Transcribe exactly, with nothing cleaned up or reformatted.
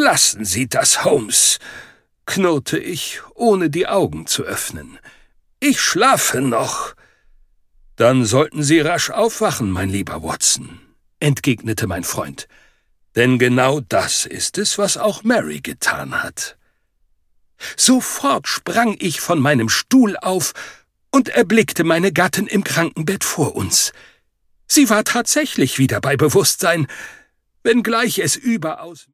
Lassen Sie das, Holmes«, knurrte ich, ohne die Augen zu öffnen. »Ich schlafe noch.« »Dann sollten Sie rasch aufwachen, mein lieber Watson«, entgegnete mein Freund. »Denn genau das ist es, was auch Mary getan hat.« Sofort sprang ich von meinem Stuhl auf und erblickte meine Gattin im Krankenbett vor uns. Sie war tatsächlich wieder bei Bewusstsein, wenngleich es überaus